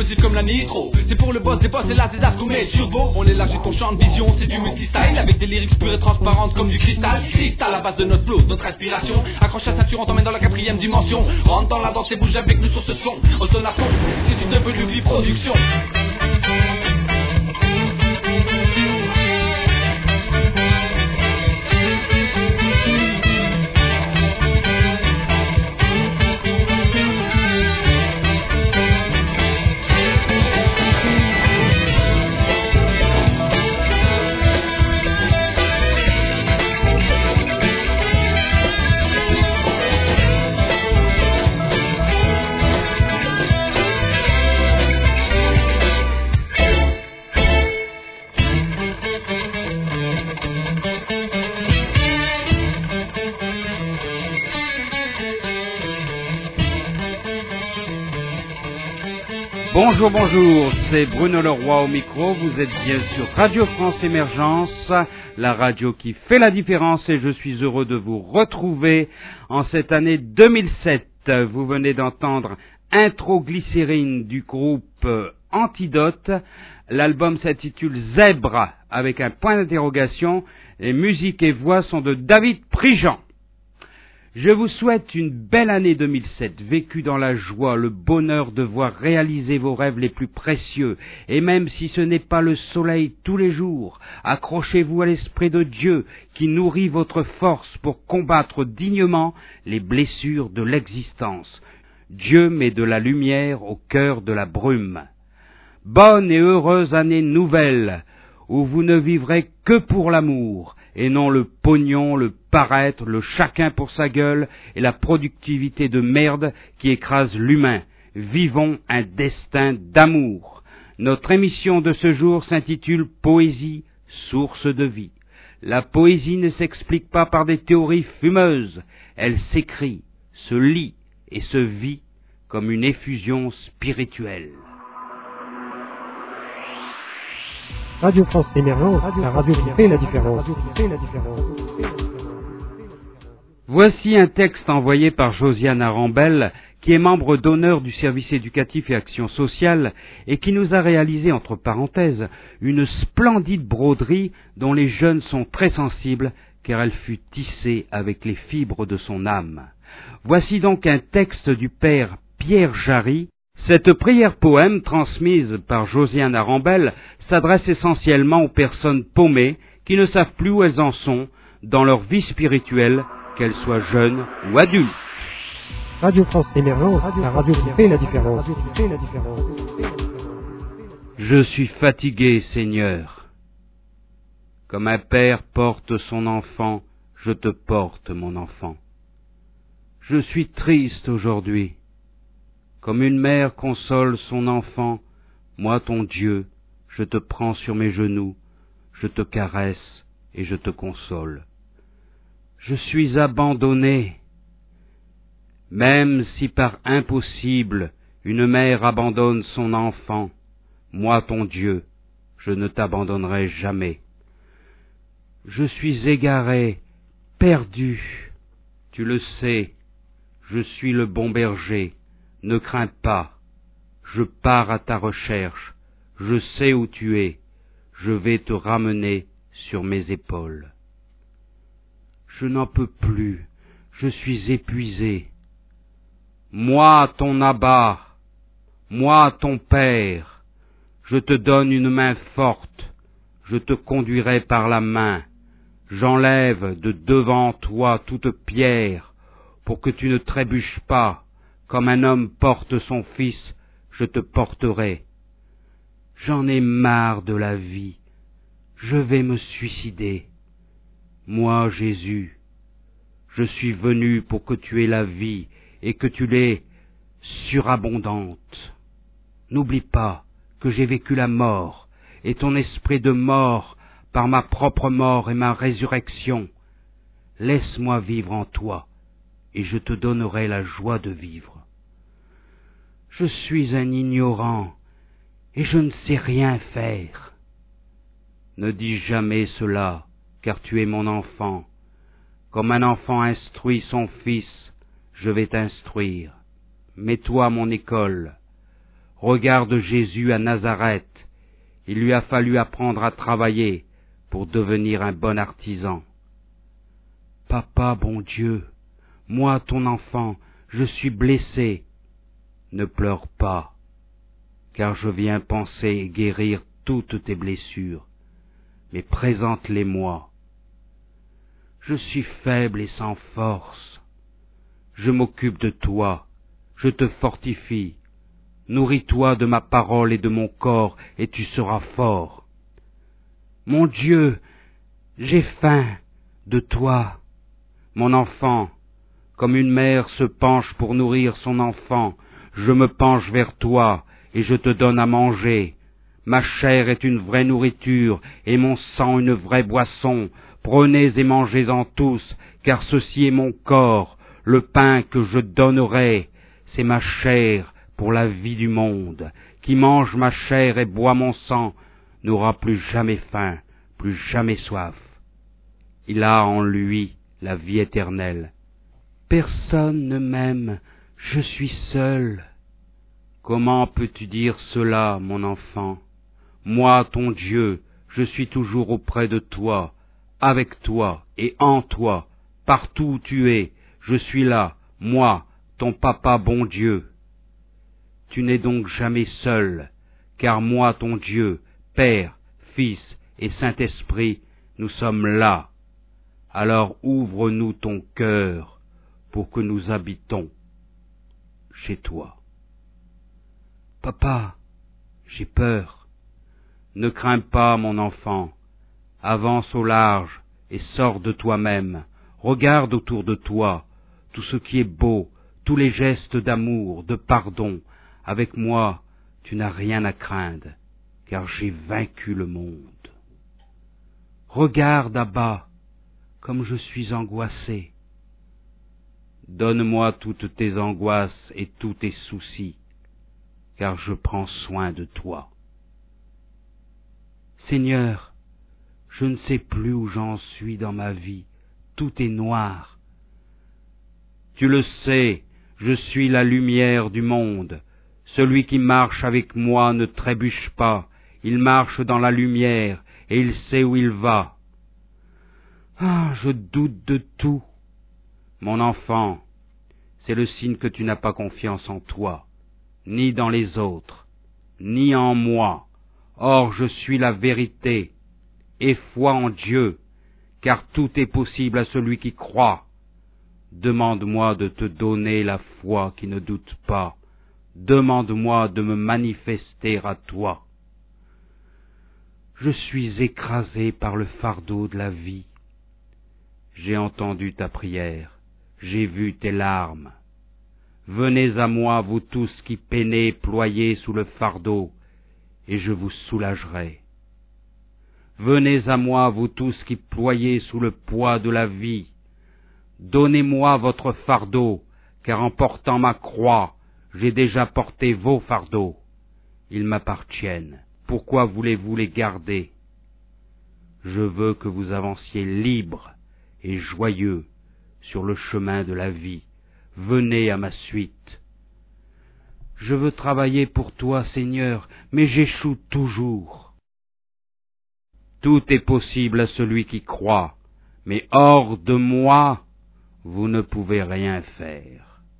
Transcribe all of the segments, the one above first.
explosif comme la nitro. C'est pour le boss, les boss et là, des as qu'on met turbo. On est là, j'ai ton champ de vision, c'est du multi-style. Avec des lyrics pures et transparentes comme du cristal. Cristal à base de notre flow, notre inspiration. Accroche la ceinture, on t'emmène dans la 4ème dimension. Rentre dans la danse et bouge avec nous sur ce son. Au son à fond, c'est une WV production. Bonjour, bonjour, c'est Bruno Leroy au micro, vous êtes bien sur Radio France Émergence, la radio qui fait la différence et je suis heureux de vous retrouver en cette année 2007. Vous venez d'entendre Introglycérine du groupe Antidote, l'album s'intitule Zèbre avec un point d'interrogation et musique et voix sont de David Prigent. Je vous souhaite une belle année 2007, vécue dans la joie, le bonheur de voir réaliser vos rêves les plus précieux, et même si ce n'est pas le soleil tous les jours, accrochez-vous à l'Esprit de Dieu qui nourrit votre force pour combattre dignement les blessures de l'existence. Dieu met de la lumière au cœur de la brume. Bonne et heureuse année nouvelle, où vous ne vivrez que pour l'amour, et non le pognon, le paraître, le chacun pour sa gueule et la productivité de merde qui écrase l'humain. Vivons un destin d'amour. Notre émission de ce jour s'intitule Poésie, source de vie. La poésie ne s'explique pas par des théories fumeuses. Elle s'écrit, se lit et se vit comme une effusion spirituelle. Radio France Émergence, la radio qui fait la différence. Voici un texte envoyé par Josiane Arambel, qui est membre d'honneur du service éducatif et action sociale, et qui nous a réalisé, entre parenthèses, une splendide broderie dont les jeunes sont très sensibles, car elle fut tissée avec les fibres de son âme. Voici donc un texte du père Pierre Jarry. Cette prière-poème transmise par Josiane Arambel s'adresse essentiellement aux personnes paumées qui ne savent plus où elles en sont dans leur vie spirituelle, qu'elles soient jeunes ou adultes. Radio France Émergence, la radio qui fait la différence. Je suis fatigué, Seigneur. Comme un père porte son enfant, je te porte, mon enfant. Je suis triste aujourd'hui. Comme une mère console son enfant, moi ton Dieu, je te prends sur mes genoux, je te caresse et je te console. Je suis abandonné. Même si par impossible une mère abandonne son enfant, moi ton Dieu, je ne t'abandonnerai jamais. Je suis égaré, perdu, tu le sais, je suis le bon berger. Ne crains pas, je pars à ta recherche, je sais où tu es, je vais te ramener sur mes épaules. Je n'en peux plus, je suis épuisé. Moi, ton Abba, moi, ton Père, je te donne une main forte, je te conduirai par la main, j'enlève de devant toi toute pierre, pour que tu ne trébuches pas. Comme un homme porte son fils, je te porterai. J'en ai marre de la vie, je vais me suicider. Moi, Jésus, je suis venu pour que tu aies la vie et que tu l'aies surabondante. N'oublie pas que j'ai vécu la mort et ton esprit de mort par ma propre mort et ma résurrection. Laisse-moi vivre en toi et je te donnerai la joie de vivre. Je suis un ignorant, et je ne sais rien faire. Ne dis jamais cela, car tu es mon enfant. Comme un enfant instruit son fils, je vais t'instruire. Mets-toi à mon école. Regarde Jésus à Nazareth. Il lui a fallu apprendre à travailler pour devenir un bon artisan. Papa, bon Dieu, moi, ton enfant, je suis blessé. Ne pleure pas, car je viens penser guérir toutes tes blessures, mais présente-les-moi. Je suis faible et sans force. Je m'occupe de toi, je te fortifie. Nourris-toi de ma parole et de mon corps, et tu seras fort. Mon Dieu, j'ai faim de toi. Mon enfant, comme une mère se penche pour nourrir son enfant, je me penche vers toi, et je te donne à manger. Ma chair est une vraie nourriture, et mon sang une vraie boisson. Prenez et mangez-en tous, car ceci est mon corps, le pain que je donnerai. C'est ma chair pour la vie du monde. Qui mange ma chair et boit mon sang n'aura plus jamais faim, plus jamais soif. Il a en lui la vie éternelle. Personne ne m'aime, je suis seul. Comment peux-tu dire cela, mon enfant? Moi, ton Dieu, je suis toujours auprès de toi, avec toi et en toi, partout où tu es, je suis là, moi, ton papa bon Dieu. Tu n'es donc jamais seul, car moi, ton Dieu, Père, Fils et Saint-Esprit, nous sommes là. Alors ouvre-nous ton cœur pour que nous habitons chez toi. Papa, j'ai peur. Ne crains pas, mon enfant. Avance au large et sors de toi-même. Regarde autour de toi tout ce qui est beau, tous les gestes d'amour, de pardon. Avec moi, tu n'as rien à craindre, car j'ai vaincu le monde. Regarde à bas, comme je suis angoissé. Donne-moi toutes tes angoisses et tous tes soucis, car je prends soin de toi. Seigneur, je ne sais plus où j'en suis dans ma vie, tout est noir. Tu le sais, je suis la lumière du monde. Celui qui marche avec moi ne trébuche pas, il marche dans la lumière et il sait où il va. Ah, je doute de tout. Mon enfant, c'est le signe que tu n'as pas confiance en toi, ni dans les autres, ni en moi. Or je suis la vérité. Aie foi en Dieu, car tout est possible à celui qui croit. Demande-moi de te donner la foi qui ne doute pas. Demande-moi de me manifester à toi. Je suis écrasé par le fardeau de la vie. J'ai entendu ta prière, j'ai vu tes larmes. Venez à moi, vous tous qui peinez, ployez sous le fardeau, et je vous soulagerai. Venez à moi, vous tous qui ployez sous le poids de la vie. Donnez-moi votre fardeau, car en portant ma croix, j'ai déjà porté vos fardeaux. Ils m'appartiennent. Pourquoi voulez-vous les garder? Je veux que vous avanciez libres et joyeux sur le chemin de la vie. Venez à ma suite. Je veux travailler pour toi, Seigneur, mais j'échoue toujours. Tout est possible à celui qui croit, mais hors de moi, vous ne pouvez rien faire.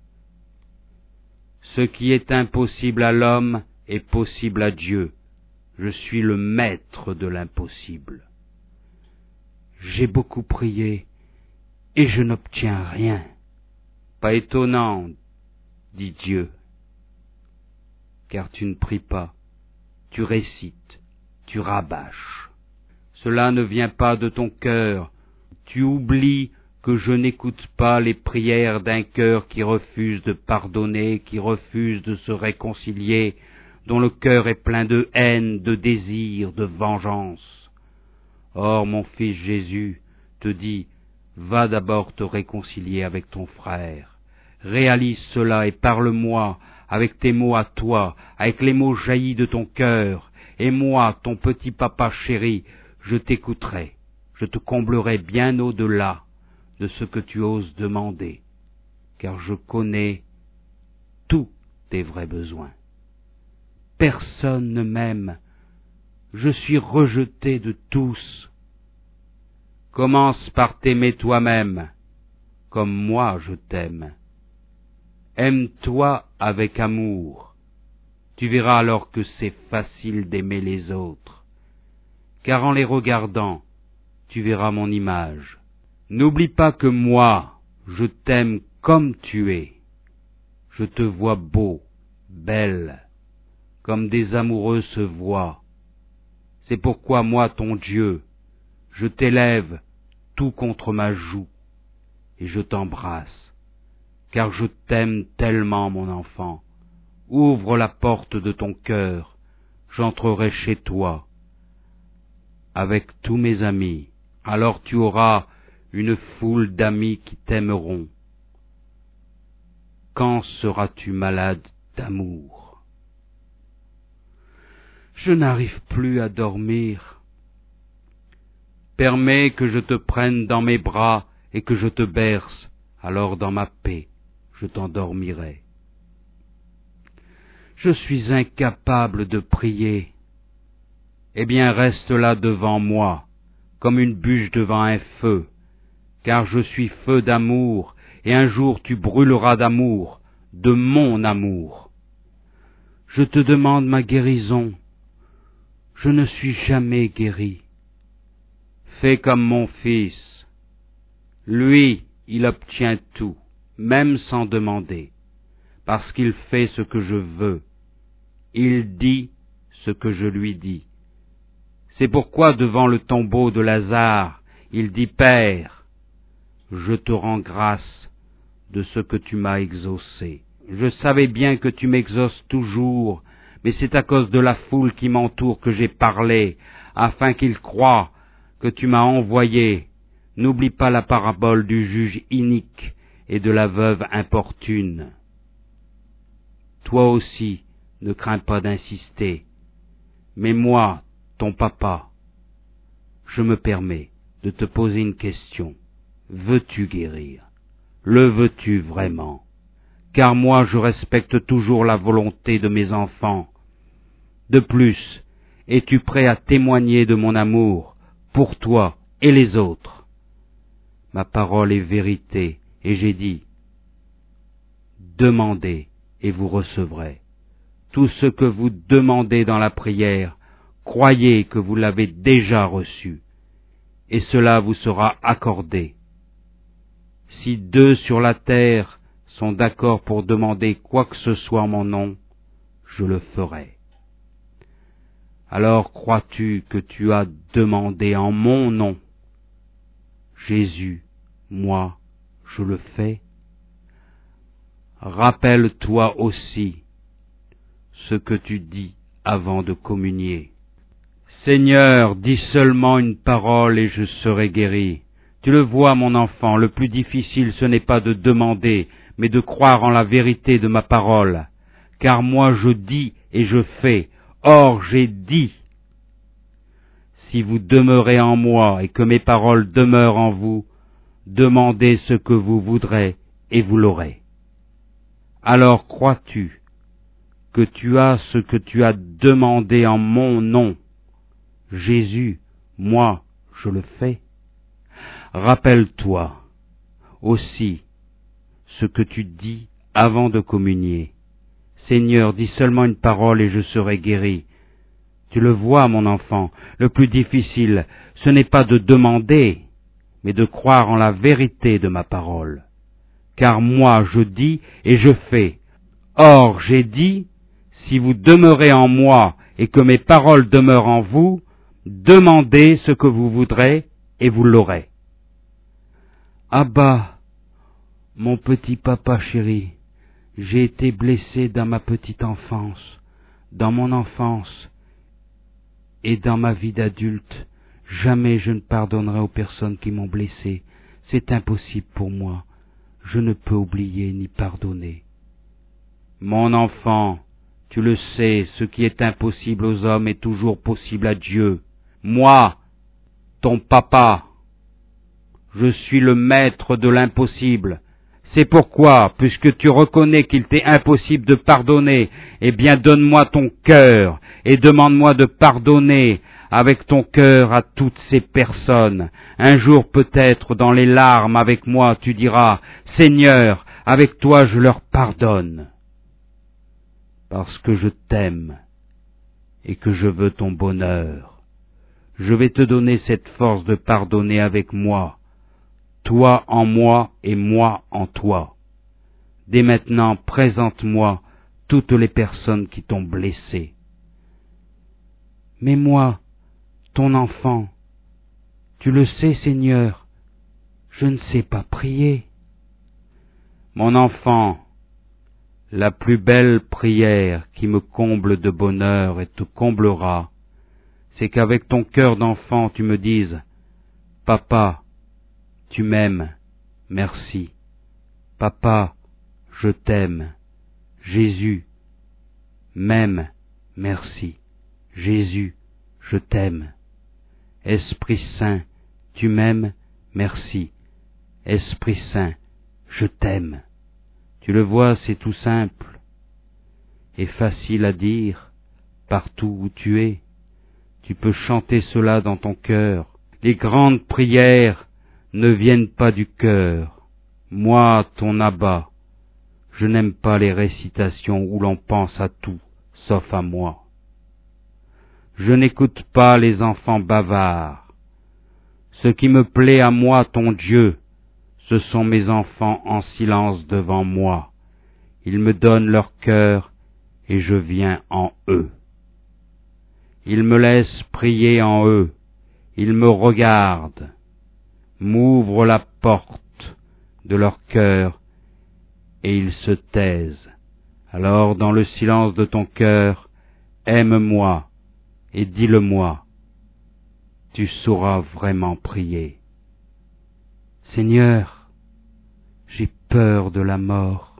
Ce qui est impossible à l'homme est possible à Dieu. Je suis le maître de l'impossible. J'ai beaucoup prié et je n'obtiens rien. Pas étonnant, dit Dieu, car tu ne pries pas, tu récites, tu rabâches. Cela ne vient pas de ton cœur, tu oublies que je n'écoute pas les prières d'un cœur qui refuse de pardonner, qui refuse de se réconcilier, dont le cœur est plein de haine, de désir, de vengeance. Or, mon fils Jésus te dit, va d'abord te réconcilier avec ton frère. Réalise cela et parle-moi avec tes mots à toi, avec les mots jaillis de ton cœur, et moi, ton petit papa chéri, je t'écouterai, je te comblerai bien au-delà de ce que tu oses demander, car je connais tous tes vrais besoins. personne ne m'aime. Je suis rejeté de tous. Commence par t'aimer toi-même, comme moi je t'aime. Aime-toi avec amour. Tu verras alors que c'est facile d'aimer les autres, car en les regardant, tu verras mon image. N'oublie pas que moi, je t'aime comme tu es. Je te vois beau, belle, comme des amoureux se voient. C'est pourquoi moi, ton Dieu, je t'élève tout contre ma joue, et je t'embrasse, car je t'aime tellement, mon enfant. Ouvre la porte de ton cœur, j'entrerai chez toi, avec tous mes amis. Alors tu auras une foule d'amis qui t'aimeront. Quand seras-tu malade d'amour? Je n'arrive plus à dormir. Permets que je te prenne dans mes bras et que je te berce, alors dans ma paix, je t'endormirai. Je suis incapable de prier. Eh bien, reste là devant moi, comme une bûche devant un feu, car je suis feu d'amour, et un jour tu brûleras d'amour, de mon amour. Je te demande ma guérison. Je ne suis jamais guéri. Fais comme mon fils. Lui, il obtient tout, même sans demander, parce qu'il fait ce que je veux. Il dit ce que je lui dis. C'est pourquoi devant le tombeau de Lazare, il dit, Père, je te rends grâce de ce que tu m'as exaucé. Je savais bien que tu m'exauces toujours, mais c'est à cause de la foule qui m'entoure que j'ai parlé, afin qu'ils croient que tu m'as envoyé. N'oublie pas la parabole du juge inique et de la veuve importune. Toi aussi, ne crains pas d'insister, mais moi, ton papa, je me permets de te poser une question. Veux-tu guérir? Le veux-tu vraiment? Car moi je respecte toujours la volonté de mes enfants. De plus, es-tu prêt à témoigner de mon amour pour toi et les autres? Ma parole est vérité, et j'ai dit, demandez et vous recevrez. Tout ce que vous demandez dans la prière, croyez que vous l'avez déjà reçu, et cela vous sera accordé. Si 2 sur la terre sont d'accord pour demander quoi que ce soit en mon nom, je le ferai. Alors crois-tu que tu as demandé en mon nom? Jésus, moi, je le fais. Rappelle-toi aussi ce que tu dis avant de communier. Seigneur, dis seulement une parole et je serai guéri. Tu le vois, mon enfant, le plus difficile ce n'est pas de demander, mais de croire en la vérité de ma parole. Car moi je dis et je fais. Or j'ai dit. Si vous demeurez en moi et que mes paroles demeurent en vous, demandez ce que vous voudrez et vous l'aurez. Alors crois-tu que tu as ce que tu as demandé en mon nom? Jésus, moi, je le fais. Rappelle-toi aussi ce que tu dis avant de communier. Seigneur, dis seulement une parole et je serai guéri. Tu le vois, mon enfant, le plus difficile, ce n'est pas de demander, mais de croire en la vérité de ma parole. Car moi, je dis et je fais. Or, j'ai dit, si vous demeurez en moi et que mes paroles demeurent en vous, demandez ce que vous voudrez et vous l'aurez. Abba, mon petit papa chéri, j'ai été blessé dans ma petite enfance, dans mon enfance et dans ma vie d'adulte. Jamais je ne pardonnerai aux personnes qui m'ont blessé. C'est impossible pour moi. Je ne peux oublier ni pardonner. Mon enfant, tu le sais, ce qui est impossible aux hommes est toujours possible à Dieu. Moi, ton papa, je suis le maître de l'impossible. C'est pourquoi, puisque tu reconnais qu'il t'est impossible de pardonner, eh bien donne-moi ton cœur et demande-moi de pardonner avec ton cœur à toutes ces personnes. Un jour peut-être, dans les larmes avec moi, tu diras, Seigneur, avec toi je leur pardonne. Parce que je t'aime et que je veux ton bonheur. Je vais te donner cette force de pardonner avec moi, toi en moi et moi en toi. Dès maintenant, présente-moi toutes les personnes qui t'ont blessé. Mais moi, ton enfant, tu le sais, Seigneur, je ne sais pas prier. Mon enfant, la plus belle prière qui me comble de bonheur et te comblera, c'est qu'avec ton cœur d'enfant tu me dises, « Papa, tu m'aimes, merci. Papa, je t'aime. Jésus m'aime, merci. Jésus, je t'aime. Esprit Saint, tu m'aimes, merci. Esprit Saint, je t'aime. » Tu le vois, c'est tout simple et facile à dire partout où tu es. Tu peux chanter cela dans ton cœur. Les grandes prières ne viennent pas du cœur. Moi, ton Abba, je n'aime pas les récitations où l'on pense à tout, sauf à moi. Je n'écoute pas les enfants bavards. Ce qui me plaît à moi, ton Dieu, ce sont mes enfants en silence devant moi. Ils me donnent leur cœur et je viens en eux. Ils me laissent prier en eux. Ils me regardent, m'ouvrent la porte de leur cœur et ils se taisent. Alors, dans le silence de ton cœur, aime-moi et dis-le-moi. Tu sauras vraiment prier. Seigneur, j'ai peur de la mort.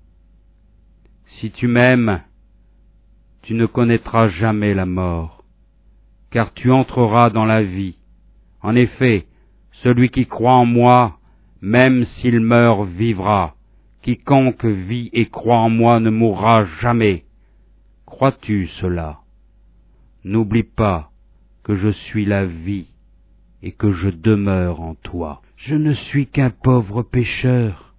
Si tu m'aimes, tu ne connaîtras jamais la mort, car tu entreras dans la vie. En effet, celui qui croit en moi, même s'il meurt, vivra. Quiconque vit et croit en moi ne mourra jamais. Crois-tu cela? N'oublie pas que je suis la vie et que je demeure en toi. Je ne suis qu'un pauvre pécheur.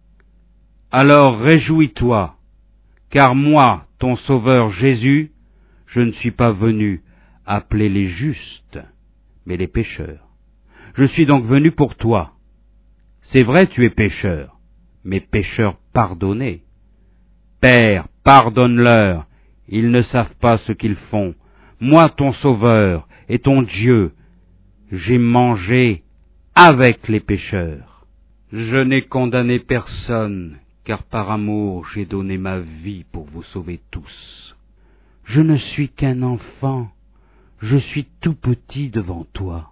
Alors réjouis-toi, car moi, ton Sauveur Jésus, je ne suis pas venu appeler les justes, mais les pécheurs. Je suis donc venu pour toi. C'est vrai, tu es pécheur, mais pécheur pardonné. Père, pardonne-leur, ils ne savent pas ce qu'ils font. Moi, ton Sauveur et ton Dieu, j'ai mangé avec les pécheurs. Je n'ai condamné personne, car par amour j'ai donné ma vie pour vous sauver tous. Je ne suis qu'un enfant, je suis tout petit devant toi.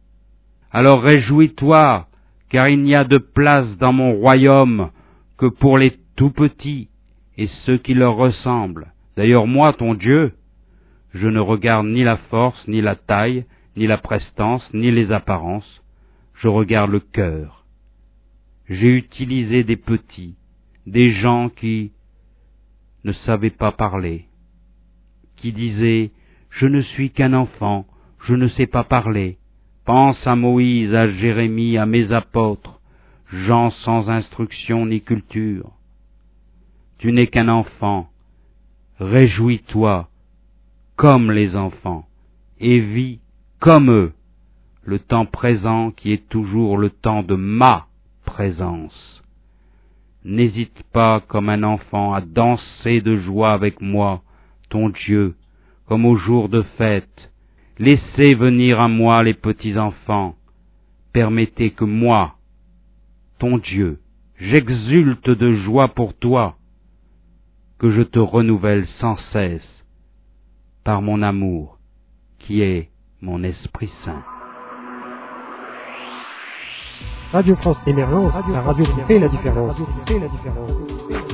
Alors réjouis-toi, car il n'y a de place dans mon royaume que pour les tout petits et ceux qui leur ressemblent. D'ailleurs moi, ton Dieu, je ne regarde ni la force, ni la taille, ni la prestance, ni les apparences, je regarde le cœur. J'ai utilisé des petits, des gens qui ne savaient pas parler, qui disaient « Je ne suis qu'un enfant, je ne sais pas parler ». Pense à Moïse, à Jérémie, à mes apôtres, gens sans instruction ni culture. Tu n'es qu'un enfant, réjouis-toi comme les enfants, et vis comme eux, le temps présent qui est toujours le temps de ma présence. N'hésite pas comme un enfant à danser de joie avec moi, ton Dieu, comme au jour de fête. Laissez venir à moi les petits enfants. Permettez que moi, ton Dieu, j'exulte de joie pour toi, que je te renouvelle sans cesse par mon amour, qui est mon Esprit Saint. Radio France Émergence, la radio qui fait la différence.